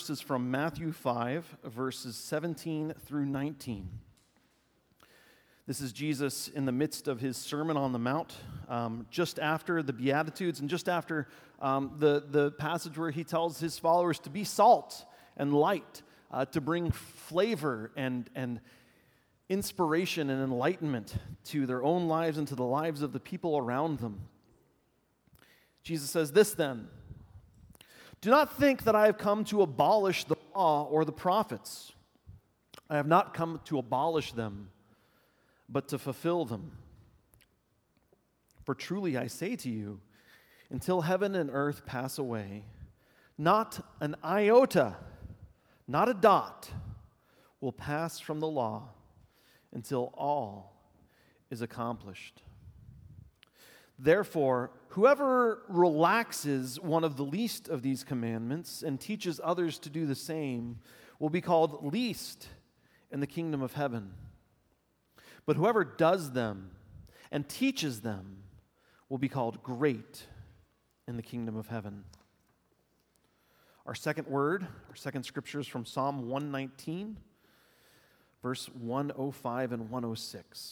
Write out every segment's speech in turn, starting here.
verse is from Matthew 5, verses 17 through 19. This is Jesus in the midst of his Sermon on the Mount, just after the Beatitudes and just after the passage where he tells his followers to be salt and light, to bring flavor and inspiration and enlightenment to their own lives and to the lives of the people around them. Jesus says this then, "Do not think that I have come to abolish the law or the prophets. I have not come to abolish them, but to fulfill them. For truly I say to you, until heaven and earth pass away, not an iota, not a dot, will pass from the law until all is accomplished. Therefore, whoever relaxes one of the least of these commandments and teaches others to do the same will be called least in the kingdom of heaven. But whoever does them and teaches them will be called great in the kingdom of heaven." Our second scripture is from Psalm 119, verse 105 and 106.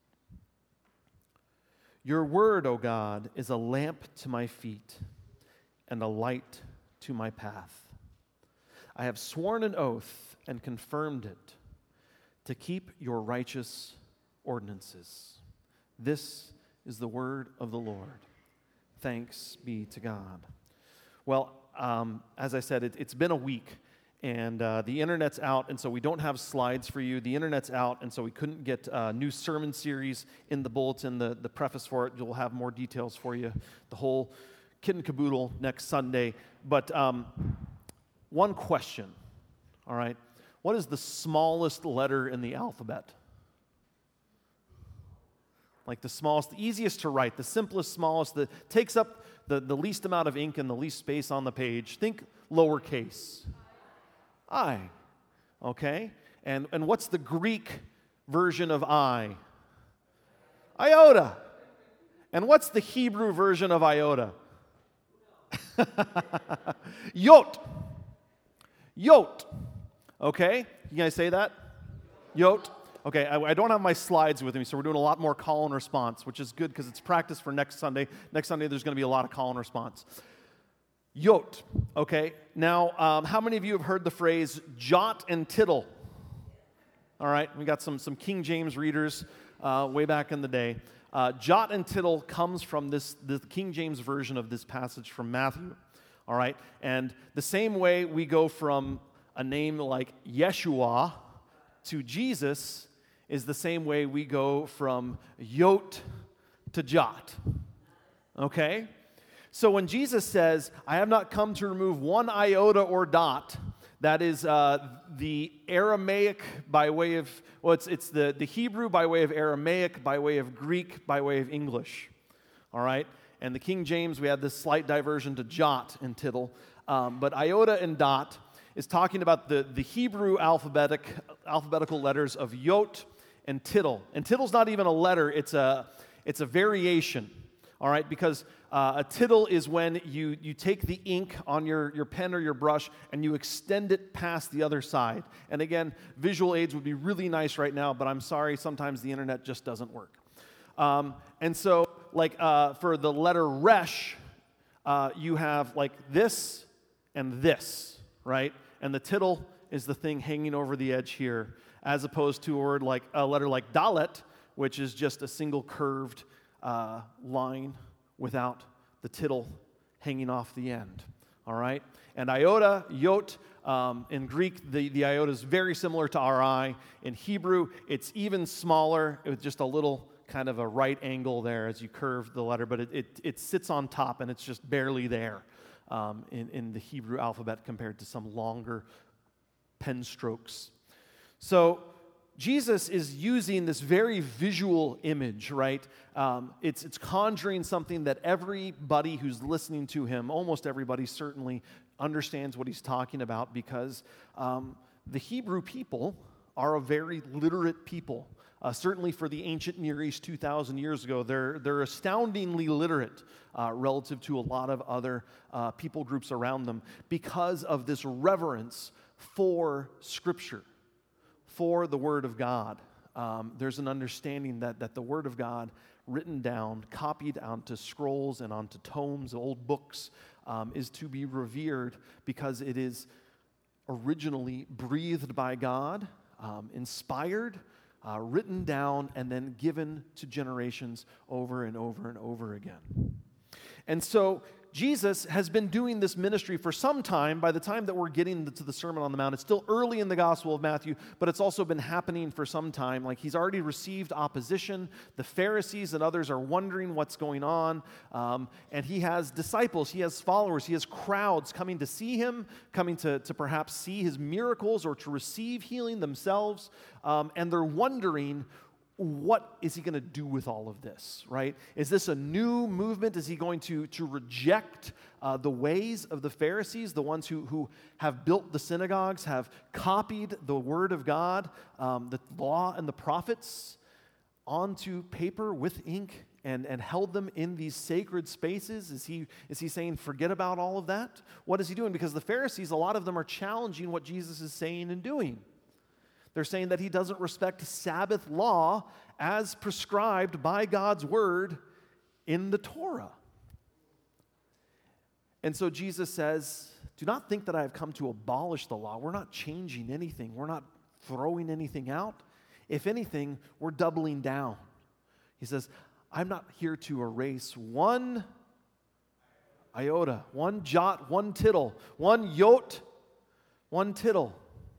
"Your word, O God, is a lamp to my feet and a light to my path. I have sworn an oath and confirmed it, to keep your righteous ordinances." This is the word of the Lord. Thanks be to God. Well, as I said, it's been a week, and the internet's out, and so we don't have slides for you. The internet's out, and so we couldn't get a new sermon series in the bulletin, the preface for it. You'll have more details for you, the whole kit and caboodle next Sunday. But one question, all right? What is the smallest letter in the alphabet? Like the smallest, the easiest to write, the simplest, smallest, that takes up the least amount of ink and the least space on the page. Think lowercase. I. Okay? And what's the Greek version of I? Iota. And what's the Hebrew version of iota? Yot. Yot. Okay? You guys say that? Yot. Okay, I don't have my slides with me, so we're doing a lot more call and response, which is good because it's practice for next Sunday. Next Sunday, there's going to be a lot of call and response. Yot, okay? Now, how many of you have heard the phrase jot and tittle? All right, we got some King James readers way back in the day. Jot and tittle comes from the King James version of this passage from Matthew, all right? And the same way we go from a name like Yeshua to Jesus is the same way we go from yot to jot, okay? So when Jesus says, "I have not come to remove one iota or dot," that is the Aramaic by way of, it's the Hebrew by way of Aramaic, by way of Greek, by way of English, all right? And the King James, we had this slight diversion to jot and tittle, but iota and dot is talking about the Hebrew alphabetical letters of yot and tittle. And tittle's not even a letter, it's a variation, all right? Because a tittle is when you take the ink on your pen or your brush and you extend it past the other side. And again, visual aids would be really nice right now, but I'm sorry, sometimes the internet just doesn't work. And so, like for the letter resh, you have like this and this, right? And the tittle is the thing hanging over the edge here, as opposed to a letter like dalet, which is just a single curved line without the tittle hanging off the end, all right? And iota, yot, in Greek, the iota is very similar to our I. In Hebrew, it's even smaller with just a little kind of a right angle there as you curve the letter, but it sits on top and it's just barely there in the Hebrew alphabet compared to some longer pen strokes. So Jesus is using this very visual image, right? It's conjuring something that everybody who's listening to him, almost everybody certainly, understands what he's talking about, because the Hebrew people are a very literate people. Certainly for the ancient Near East 2,000 years ago, they're astoundingly literate relative to a lot of other people groups around them because of this reverence for Scripture, for the Word of God. There's an understanding that the Word of God, written down, copied onto scrolls and onto tomes, old books, is to be revered because it is originally breathed by God, inspired, written down, and then given to generations over and over and over again. And so Jesus has been doing this ministry for some time. By the time that we're getting to the Sermon on the Mount, it's still early in the Gospel of Matthew, but it's also been happening for some time. Like, he's already received opposition. The Pharisees and others are wondering what's going on. And he has disciples, he has followers, he has crowds coming to see him, coming to perhaps see his miracles or to receive healing themselves. And they're wondering, what is he going to do with all of this, right? Is this a new movement? Is he going to reject the ways of the Pharisees, the ones who have built the synagogues, have copied the Word of God, the law and the prophets, onto paper with ink and held them in these sacred spaces? Is he saying, forget about all of that? What is he doing? Because the Pharisees, a lot of them are challenging what Jesus is saying and doing. They're saying that he doesn't respect Sabbath law as prescribed by God's word in the Torah. And so Jesus says, do not think that I have come to abolish the law. We're not changing anything. We're not throwing anything out. If anything, we're doubling down. He says, I'm not here to erase one iota, one jot, one tittle, one jot, one tittle.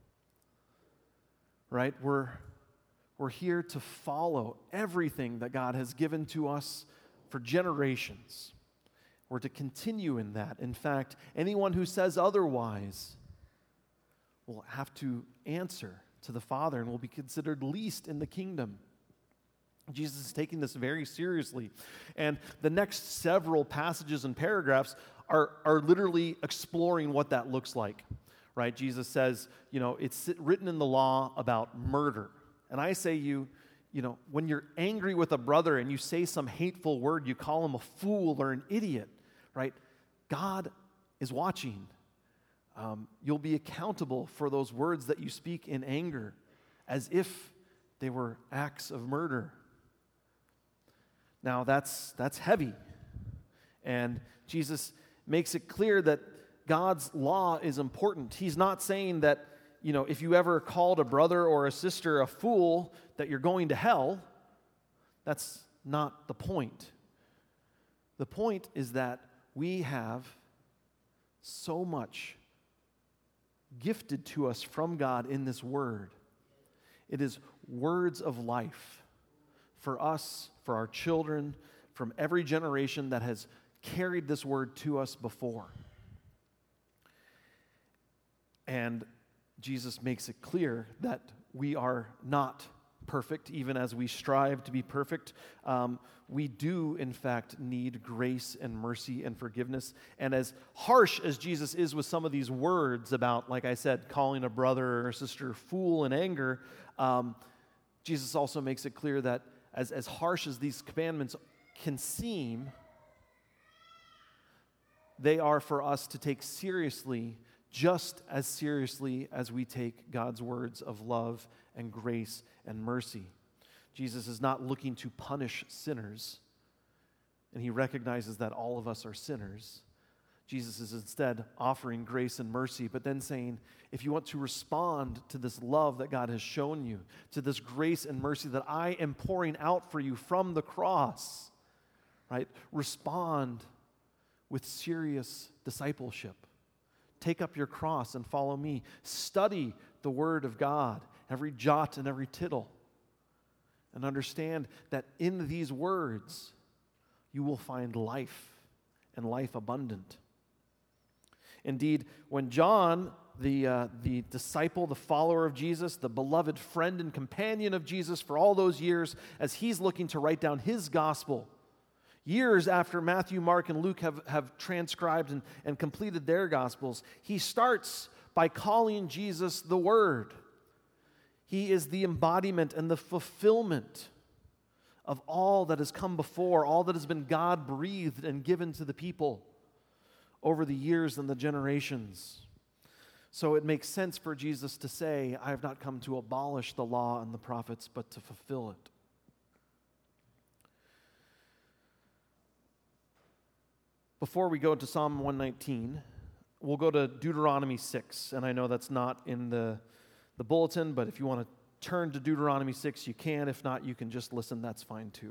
Right? We're here to follow everything that God has given to us for generations. We're to continue in that. In fact, anyone who says otherwise will have to answer to the Father and will be considered least in the kingdom. Jesus is taking this very seriously. And the next several passages and paragraphs are literally exploring what that looks like. Right? Jesus says, it's written in the law about murder. And I say when you're angry with a brother and you say some hateful word, you call him a fool or an idiot, right? God is watching. You'll be accountable for those words that you speak in anger as if they were acts of murder. Now, that's heavy. And Jesus makes it clear that God's law is important. He's not saying that, if you ever called a brother or a sister a fool, that you're going to hell. That's not the point. The point is that we have so much gifted to us from God in this word. It is words of life for us, for our children, from every generation that has carried this word to us before. And Jesus makes it clear that we are not perfect, even as we strive to be perfect. We do, in fact, need grace and mercy and forgiveness. And as harsh as Jesus is with some of these words about, like I said, calling a brother or sister fool in anger, Jesus also makes it clear that as harsh as these commandments can seem, they are for us to take seriously, just as seriously as we take God's words of love and grace and mercy. Jesus is not looking to punish sinners, and he recognizes that all of us are sinners. Jesus is instead offering grace and mercy, but then saying, if you want to respond to this love that God has shown you, to this grace and mercy that I am pouring out for you from the cross, right? Respond with serious discipleship. Take up your cross and follow me. Study the Word of God, every jot and every tittle. And understand that in these words, you will find life and life abundant. Indeed, when John, the disciple, the follower of Jesus, the beloved friend and companion of Jesus for all those years, as he's looking to write down his gospel, years after Matthew, Mark, and Luke have transcribed and completed their Gospels, he starts by calling Jesus the Word. He is the embodiment and the fulfillment of all that has come before, all that has been God-breathed and given to the people over the years and the generations. So it makes sense for Jesus to say, I have not come to abolish the law and the prophets, but to fulfill it. Before we go to Psalm 119, we'll go to Deuteronomy 6. And I know that's not in the bulletin, but if you want to turn to Deuteronomy 6, you can. If not, you can just listen. That's fine too.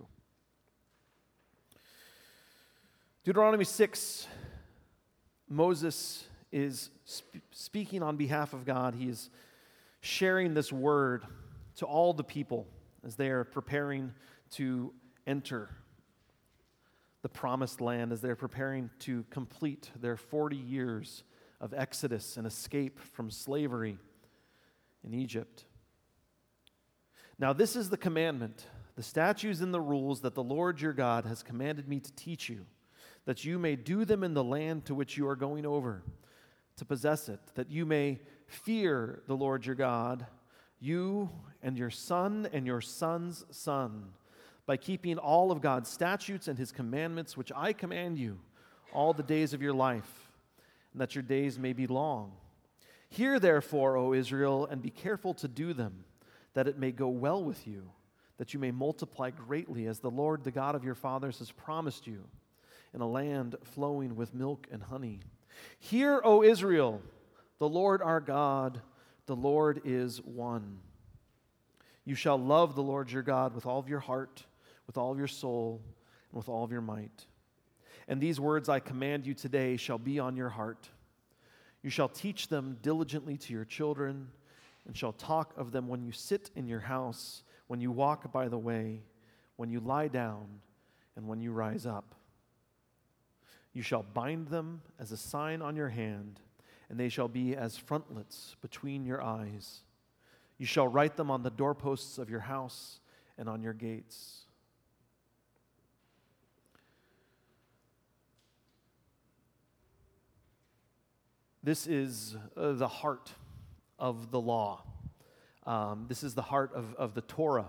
Deuteronomy 6, Moses is speaking on behalf of God. He is sharing this word to all the people as they are preparing to enter the promised land, as they're preparing to complete their 40 years of exodus and escape from slavery in Egypt. Now this is the commandment, the statutes and the rules that the Lord your God has commanded me to teach you, that you may do them in the land to which you are going over, to possess it, that you may fear the Lord your God, you and your son and your son's son, by keeping all of God's statutes and his commandments, which I command you, all the days of your life, and that your days may be long. Hear therefore, O Israel, and be careful to do them, that it may go well with you, that you may multiply greatly, as the Lord, the God of your fathers, has promised you, in a land flowing with milk and honey. Hear, O Israel, the Lord our God, the Lord is one. You shall love the Lord your God with all of your heart, with all of your soul, and with all of your might. And these words I command you today shall be on your heart. You shall teach them diligently to your children, and shall talk of them when you sit in your house, when you walk by the way, when you lie down, and when you rise up. You shall bind them as a sign on your hand, and they shall be as frontlets between your eyes. You shall write them on the doorposts of your house and on your gates. This is the heart of the law. This is the heart of the Torah.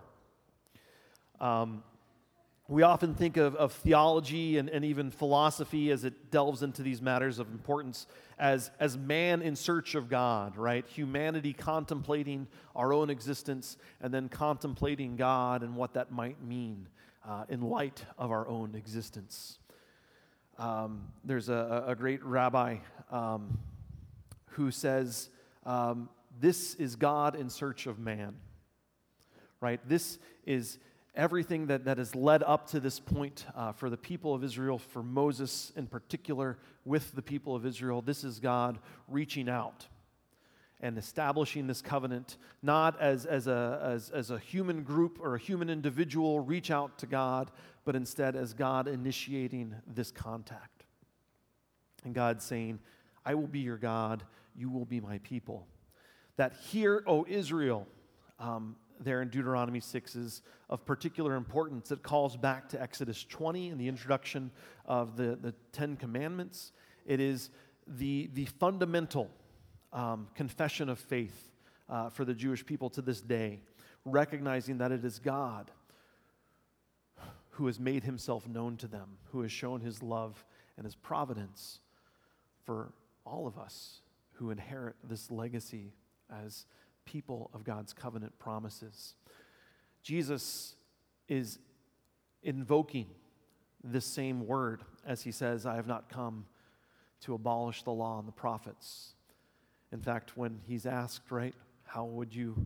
We often think of theology and even philosophy as it delves into these matters of importance as man in search of God, right? Humanity contemplating our own existence and then contemplating God and what that might mean in light of our own existence. There's a great rabbi who says, this is God in search of man, right? This is everything that has led up to this point for the people of Israel, for Moses in particular, with the people of Israel. This is God reaching out and establishing this covenant, not as a human group or a human individual reach out to God, but instead as God initiating this contact. And God saying, I will be your God, you will be my people. That "Hear, O Israel," there in Deuteronomy 6 is of particular importance. It calls back to Exodus 20 and the introduction of the Ten Commandments. It is the fundamental confession of faith for the Jewish people to this day, recognizing that it is God who has made himself known to them, who has shown his love and his providence for all of us who inherit this legacy as people of God's covenant promises. Jesus is invoking this same word as he says, I have not come to abolish the law and the prophets. In fact, when he's asked, right, how would you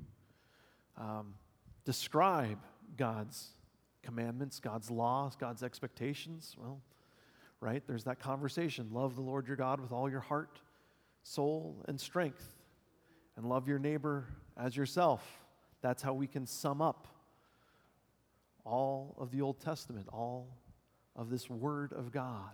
describe God's commandments, God's laws, God's expectations? Well, right, there's that conversation. Love the Lord your God with all your heart, soul, and strength. And love your neighbor as yourself. That's how we can sum up all of the Old Testament, all of this Word of God.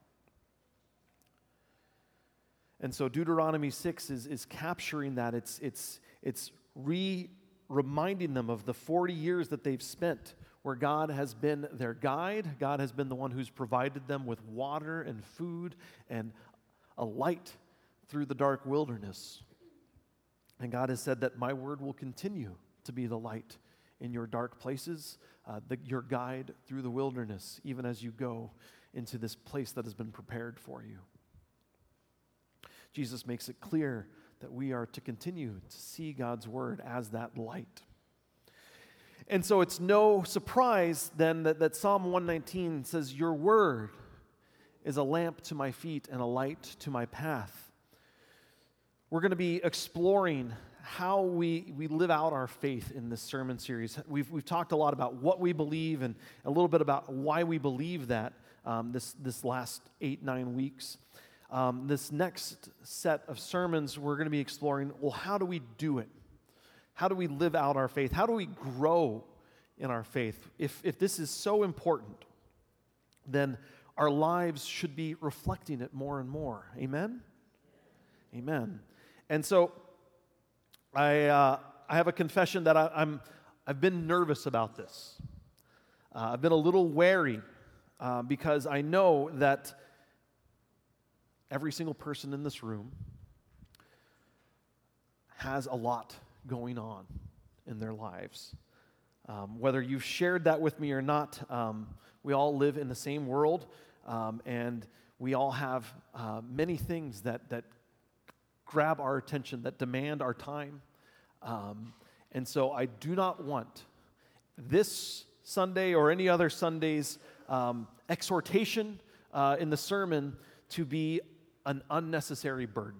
And so Deuteronomy 6 is capturing that. It's reminding them of the 40 years that they've spent where God has been their guide. God has been the one who's provided them with water and food and a light through the dark wilderness. And God has said that my word will continue to be the light in your dark places, your guide through the wilderness, even as you go into this place that has been prepared for you. Jesus makes it clear that we are to continue to see God's word as that light. And so it's no surprise then that Psalm 119 says, "Your word is a lamp to my feet and a light to my path." We're going to be exploring how we live out our faith in this sermon series. We've talked a lot about what we believe and a little bit about why we believe that this last 8-9 weeks. This next set of sermons, we're going to be exploring, well, how do we do it? How do we live out our faith? How do we grow in our faith? If this is so important, then our lives should be reflecting it more and more. Amen? Amen. And so I have a confession that I've been nervous about this. I've been a little wary because I know that every single person in this room has a lot going on in their lives. Whether you've shared that with me or not, we all live in the same world, and we all have many things that grab our attention, that demand our time. And so I do not want this Sunday or any other Sunday's exhortation in the sermon to be an unnecessary burden.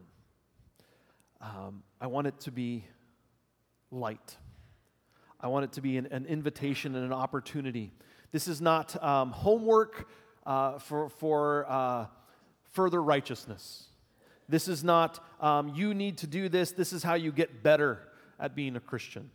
I want it to be light. I want it to be an invitation and an opportunity. This is not homework for further righteousness. This is not, you need to do this. This is how you get better at being a Christian.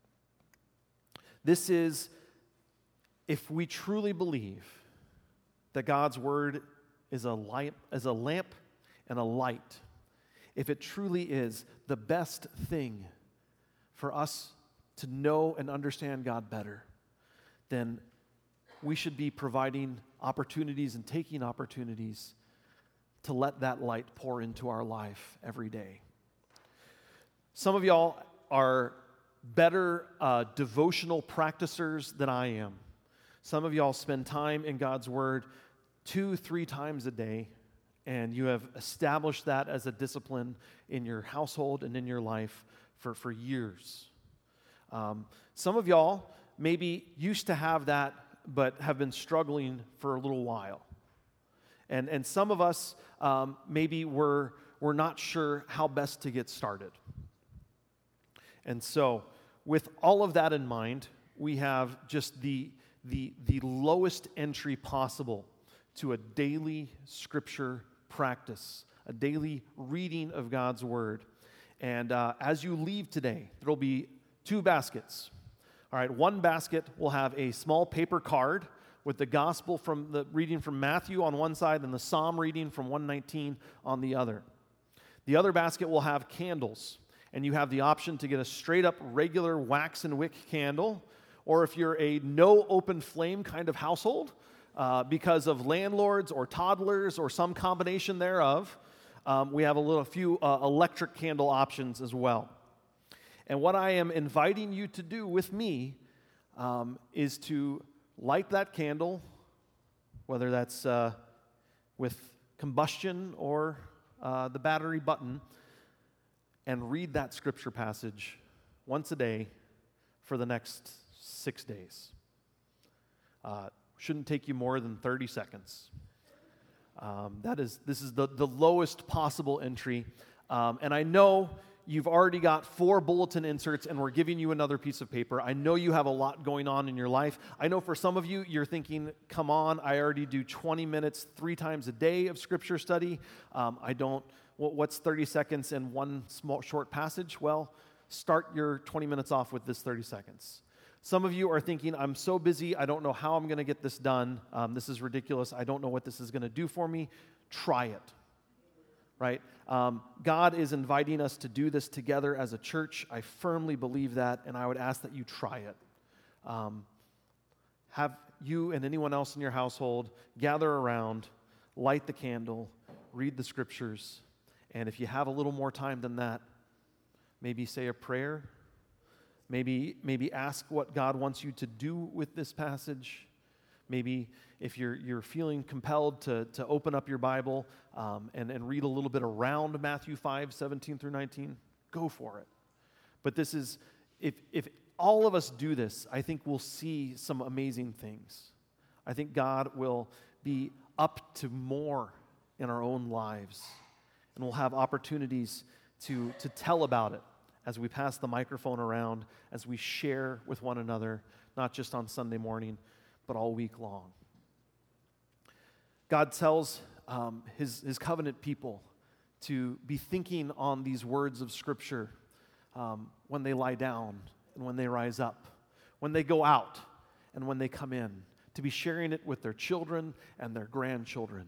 This is, if we truly believe that God's word is a lamp and a light, if it truly is the best thing for us to know and understand God better, then we should be providing opportunities and taking opportunities to let that light pour into our life every day. Some of y'all are better devotional practicers than I am. Some of y'all spend time in God's word 2-3 times a day, and you have established that as a discipline in your household and in your life for years. Some of y'all maybe used to have that, but have been struggling for a little while. And some of us maybe we're not sure how best to get started. And so, with all of that in mind, we have just the lowest entry possible to a daily scripture practice, a daily reading of God's word. And as you leave today, there'll be 2 baskets. All right, one basket will have a small paper card with the gospel from the reading from Matthew on one side and the psalm reading from 119 on the other. The other basket will have candles, and you have the option to get a straight up regular wax and wick candle, or if you're a no open flame kind of household, because of landlords or toddlers or some combination thereof, we have a few electric candle options as well. And what I am inviting you to do with me is to light that candle, whether that's with combustion or the battery button, and read that scripture passage once a day for the next 6 days. Shouldn't take you more than 30 seconds. This is the lowest possible entry. And I know you've already got 4 bulletin inserts, and we're giving you another piece of paper. I know you have a lot going on in your life. I know for some of you, you're thinking, come on, I already do 20 minutes 3 times a day of scripture study. What's 30 seconds in one small short passage? Well, start your 20 minutes off with this 30 seconds. Some of you are thinking, I'm so busy, I don't know how I'm going to get this done. This is ridiculous. I don't know what this is going to do for me. Try it, right? God is inviting us to do this together as a church. I firmly believe that, and I would ask that you try it. Have you and anyone else in your household gather around, light the candle, read the scriptures, and if you have a little more time than that, maybe say a prayer, Maybe ask what God wants you to do with this passage. Maybe if you're feeling compelled to open up your Bible and read a little bit around Matthew 5, 17 through 19, go for it. But this is, if all of us do this, I think we'll see some amazing things. I think God will be up to more in our own lives, and we'll have opportunities to tell about it as we pass the microphone around, as we share with one another, not just on Sunday morning, but all week long. God tells his covenant people to be thinking on these words of Scripture when they lie down and when they rise up, when they go out and when they come in, to be sharing it with their children and their grandchildren.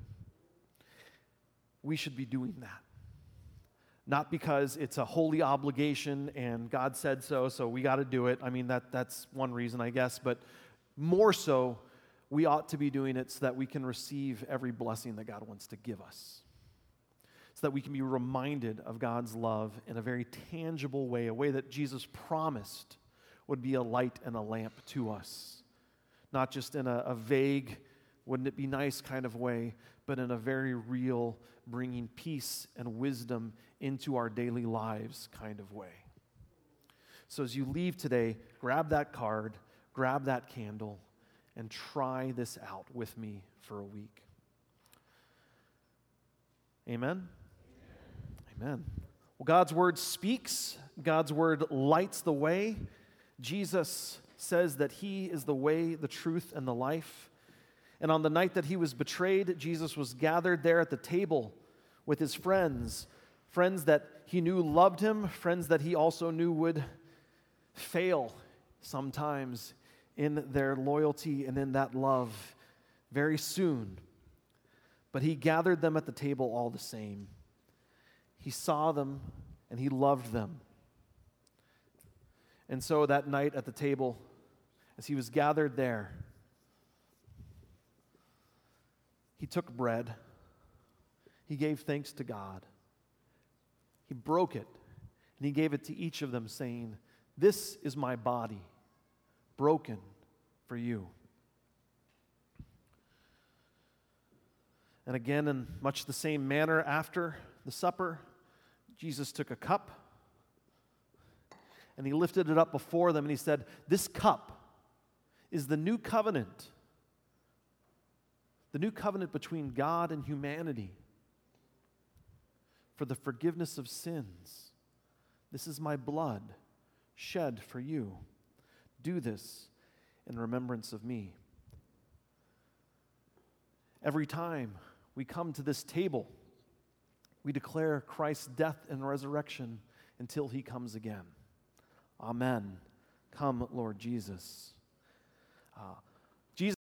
We should be doing that. Not because it's a holy obligation and God said so we got to do it. I mean, that's one reason, I guess, but more so, we ought to be doing it so that we can receive every blessing that God wants to give us. So that we can be reminded of God's love in a very tangible way, a way that Jesus promised would be a light and a lamp to us. Not just in a vague, wouldn't it be nice kind of way, but in a very real, bringing peace and wisdom into our daily lives kind of way. So as you leave today, grab that card, grab that candle, and try this out with me for a week. Amen? Amen. Well, God's word speaks. God's word lights the way. Jesus says that he is the way, the truth, and the life. And on the night that he was betrayed, Jesus was gathered there at the table with his friends that he knew loved him, friends that he also knew would fail sometimes in their loyalty and in that love very soon. But he gathered them at the table all the same. He saw them and he loved them. And so that night at the table, as he was gathered there, he took bread. He gave thanks to God. He broke it, and he gave it to each of them, saying, "This is my body, broken for you." And again, in much the same manner, after the supper, Jesus took a cup, and he lifted it up before them, and he said, "This cup is the new covenant between God and humanity for the forgiveness of sins. This is my blood shed for you. Do this in remembrance of me." Every time we come to this table, we declare Christ's death and resurrection until he comes again. Amen. Come, Lord Jesus.